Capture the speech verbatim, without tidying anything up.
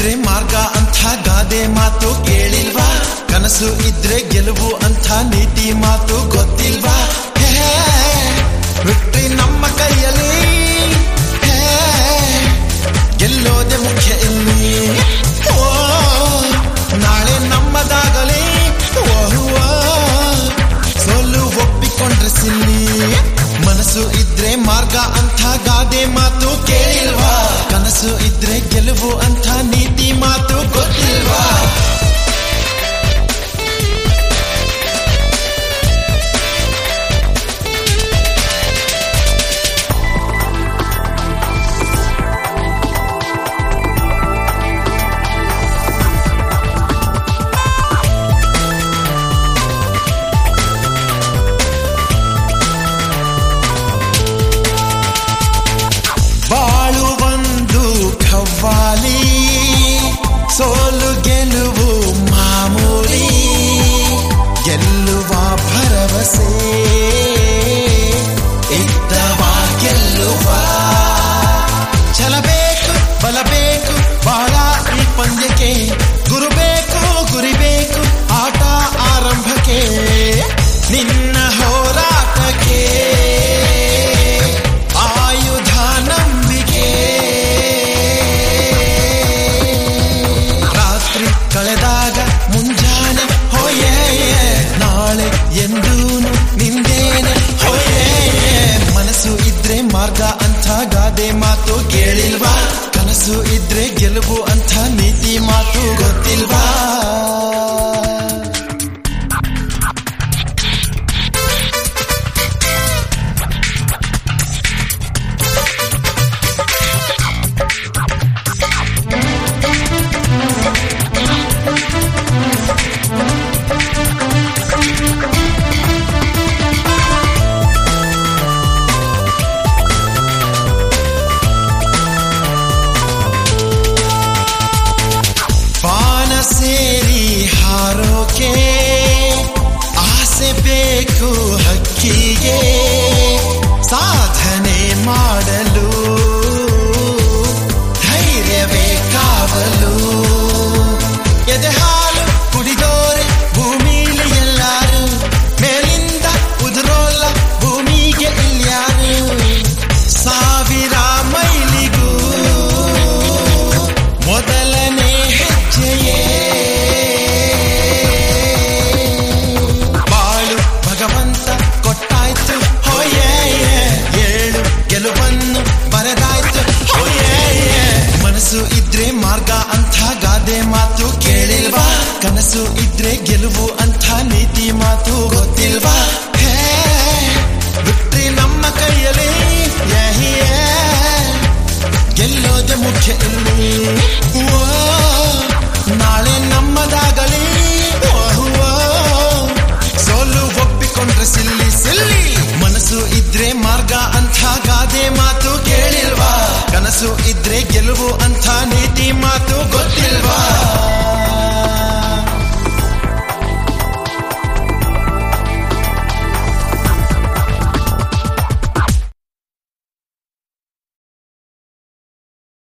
ಇದ್ರೆ ಮಾರ್ಗ ಅಂಥ ಗಾದೆ ಮಾತು ಕೇಳಿಲ್ವಾ? ಕನಸು ಇದ್ರೆ ಗೆಲುವು ಅಂಥ ನೀತಿ ಮಾತು ಗೊತ್ತಿಲ್ವಾ? ಬಿಟ್ರಿ ನಮ್ಮ ಕೈಯಲ್ಲಿ ಗೆಲ್ಲೋದೆ ಮುಖ್ಯ ಇಲ್ಲಿ. ಓ ನಾಳೆ ನಮ್ಮದಾಗಲಿ, ಸೋಲು ಒಪ್ಪಿಕೊಂಡ್ರೆ ಸಿಲ್ಲಿ. ಮನಸ್ಸು ಇದ್ರೆ ಮಾರ್ಗ ಅಂಥ ಗಾದೆ ಮಾತು ಕೇಳಿಲ್ವಾ? ಕನಸು ಇದ್ರೆ ಗೆಲುವು ಅಂಥ ನೀತಿ ಮಾತು ಗೊತ್ತಿಲ್ವಾ? ಬಾಳು ಒಂದು ಖವ್ವಾಲಿ, ಸೋಲು ಗೆಲುವು ಮಾಮೂಲಿ. ಗೆಲ್ಲುವ ಭರವಸೆ ಇದ್ದವ ಗೆಲ್ಲುವ. ಛಲಬೇಕು ಬಲಬೇಕು ಬಾಳ ಈ ಪಂದ್ಯಕ್ಕೆ, ಗುರು ಬೇಕು ಗುರಿಬೇಕು ಆಟ ಆರಂಭಕ್ಕೆ. ನಿನ್ನ ಹೋರಾಟಕ್ಕೆ ಆಯುಧ ನಂಬಿಕೆ. ರಾತ್ರಿ ಕಳೆದಾಗ ಮುಂಜಾನೆ ಹೋಯೇ, ನಾಳೆ ಎಂದೂನು ನಿಂದೇನೆ ಹೋಯೇ. ಮನಸ್ಸು ಇದ್ರೆ ಮಾರ್ಗ ಅಂಥ ಗಾದೆ ಮಾತು ಕೇಳಿಲ್ವಾ? ಕನಸು ಇದ್ರೆ ಗೆಲುವು ಅಂಥ ನೀತಿ ಮಾತು ಗೊತ್ತಿಲ್ವಾ? ಸೇರಿ ಹಾರೋಕೆ ಆಸೆ ಬೇಕು ಹಕ್ಕಿಗೆ, ಸಾಧನೆ ಮಾಡಲು ಧೈರ್ಯವೇ ಕಾವಲು. ಎದೆ ಹಾಲು ಕುಡಿದೋರೆ ಭೂಮಿಲಿ ಎಲ್ಲಾರು, ಮೇಲಿಂದ ಉದುರೋಲ್ಲ ಭೂಮಿಗೆ ಇಲ್ಯಾರು. ಸಾವಿರ ಮೈಲಿಗೂ ಮೊದಲನೇ ಹೆಜ್ಜೆಯೇ ಬಾಳು ಭಗವಂತ ಕೊಟ್ಟಾಯ್ತು ಹೋಯೇ. ಏಳು ಗೆಲುವನ್ನು ಬರೆದಾಯ್ತು ಹೋಯೇ. ಮನಸ್ಸು ಇದ್ರೆ ಮಾರ್ಗ ಅಂಥ ಗಾದೆ ಮಾತು ಕೇಳಿಲ್ವಾ? ಕನಸು ಇದ್ರೆ ಗೆಲುವು ಅಂಥ ನೀತಿ ಮಾತು ಗೊತ್ತಿಲ್ವಾ? ಹೇ ಬಿಟ್ರಿ ನಮ್ಮ ಕೈಯಲ್ಲಿ ಗೆಲ್ಲೋದೆ ಮುಖ್ಯ ಇಲ್ಲಿ. ನಾಳೆ ನಮ್ಮದಾಗಲಿ, ಸೋಲು ಒಪ್ಪಿಕೊಂಡ್ರೆ ಸಿಲ್ಲಿ ಸಿಲ್ಲಿ. ಮನಸ್ಸು ಇದ್ರೆ ಮಾರ್ಗ ಅಂಥ ಗಾದೆ ಮಾತು ಕೇಳಿಲ್ವಾ? ಕನಸು ಇದ್ರೆ ಗೆಲುವು ಅಂಥ ನೀತಿ ಮಾತು